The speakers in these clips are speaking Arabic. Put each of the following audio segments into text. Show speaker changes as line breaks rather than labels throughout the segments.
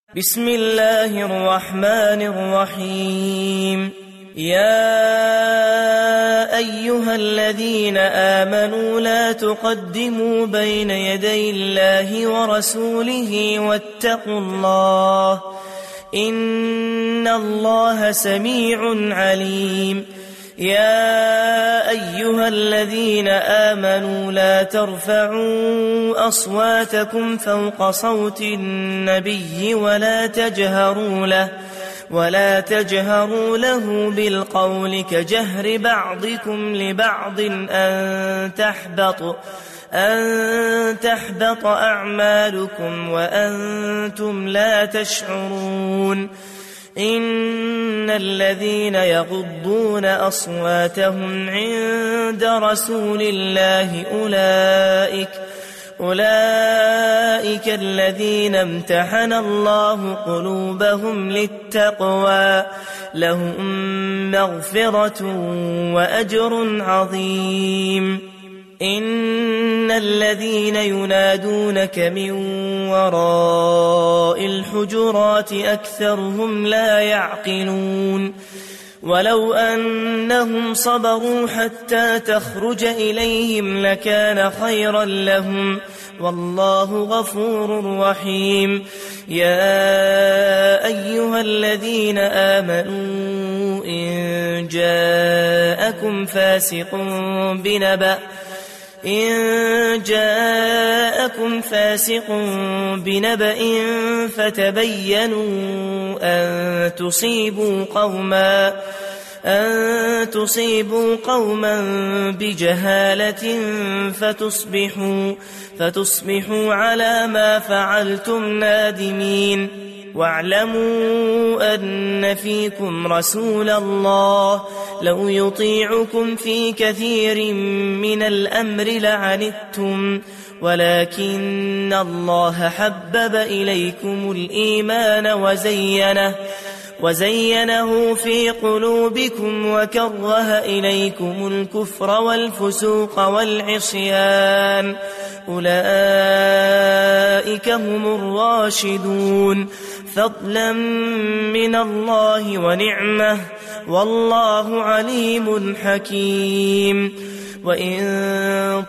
بسم الله الرحمن الرحيم. يا أيها الذين آمنوا لا تقدموا بين يدي الله ورسوله واتقوا الله إن الله سميع عليم. يا أيها الذين آمنوا لا ترفعوا أصواتكم فوق صوت النبي ولا تجهروا له بالقول كجهر بعضكم لبعض أن تحبط أعمالكم وأنتم لا تشعرون. إن الذين يغضون أصواتهم عند رسول الله أولئك الذين امتحن الله قلوبهم للتقوى لهم مغفرة وأجر عظيم. إن الذين ينادونك من وراء الحجرات أكثرهم لا يعقلون. ولو أنهم صبروا حتى تخرج إليهم لكان خيرا لهم والله غفور رحيم. يا أيها الذين آمنوا إن جاءكم فاسق بنبأ فتبينوا أن تصيبوا قوما بجهالة فتصبحوا على ما فعلتم نادمين. واعلموا أن فيكم رسول الله لو يطيعكم في كثير من الأمر لعنتم ولكن الله حبب إليكم الإيمان وزينه في قلوبكم وكره إليكم الكفر والفسوق والعصيان أولئك هم الراشدون فضلا من الله ونعمة والله عليم حكيم. وإن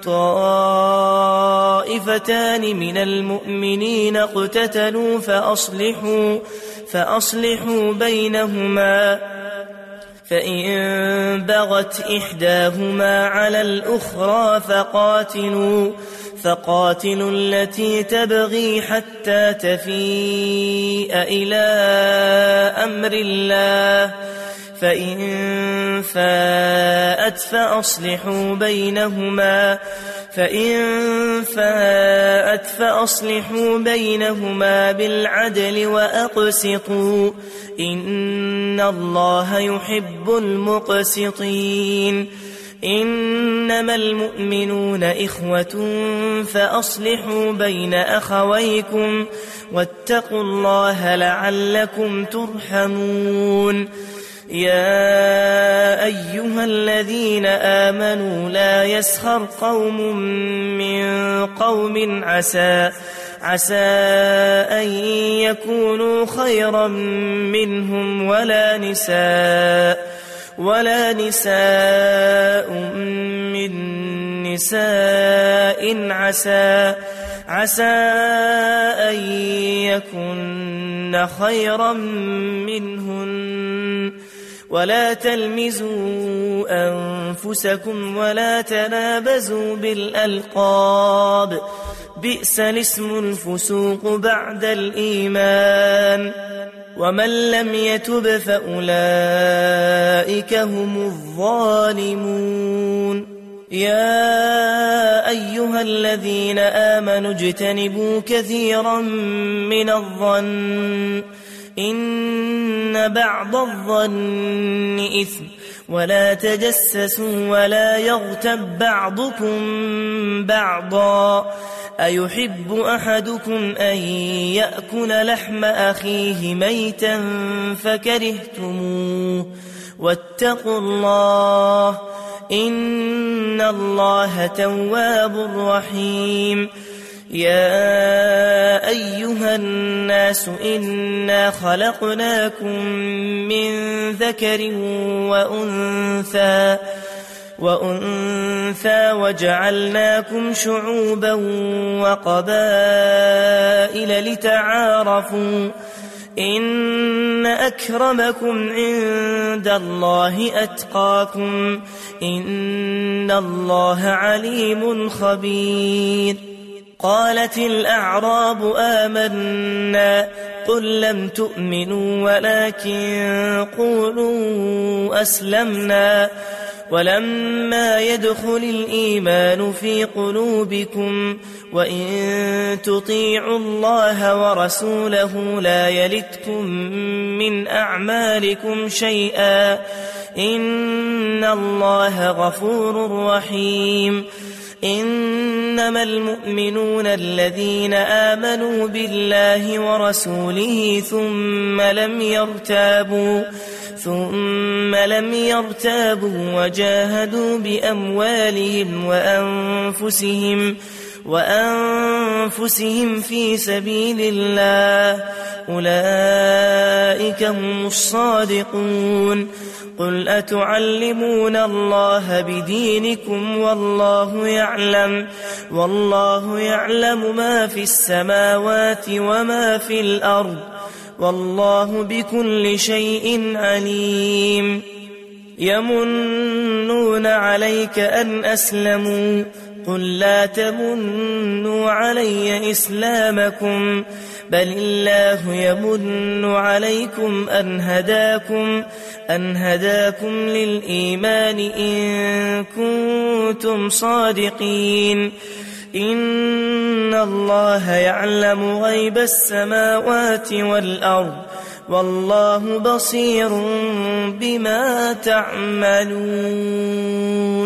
طائفتان من المؤمنين اقتتلوا فأصلحوا بينهما فإن بغت إحداهما على الأخرى فقاتلوا التي تبغي حتى تفيء إلى أمر الله فإن فاءت فأصلحوا بينهما بالعدل وأقسطوا إن الله يحب المقسطين. إنما المؤمنون إخوة فأصلحوا بين أخويكم واتقوا الله لعلكم ترحمون. يا أيها الذين آمنوا لا يسخر قوم من قوم عسى أن يكونوا خيرا منهم ولا نساء من نساء عسى أن يكن خيرا منهن. ولا تلمزوا أنفسكم ولا تنابزوا بالألقاب بئس الاسم الفسوق بعد الإيمان ومن لم يتب فأولئك هم الظالمون. يا أيها الذين آمنوا اجتنبوا كثيرا من الظن إن بعض الظن إثم ولا تجسسوا ولا يغتب بعضكم بعضا أيحب أحدكم أن يأكل لحم أخيه ميتا فكرهتموه واتقوا الله إن الله تواب رحيم. يا أيها الناس إنا خلقناكم من ذكر وأنثى وجعلناكم شعوبا وقبائل لتعارفوا إن أكرمكم عند الله أتقاكم إن الله عليم خبير. قالت الأعراب آمنا قل لم تؤمنوا ولكن قولوا أسلمنا ولما يدخل الإيمان في قلوبكم وإن تطيعوا الله ورسوله لا يلتكم من أعمالكم شيئا إن الله غفور رحيم. إنما المؤمنون الذين آمنوا بالله ورسوله ثم لم يرتابوا وجاهدوا بأموالهم وأنفسهم في سبيل الله أولئك هم الصادقون. قل أتعلمون الله بدينكم والله يعلم ما في السماوات وما في الأرض والله بكل شيء عليم. يمنون عليك أن أسلموا قل لا تمنوا علي إسلامكم بل الله يمن عليكم أن هداكم للإيمان إن كنتم صادقين. إن الله يعلم غيب السماوات والأرض والله بصير بما تعملون.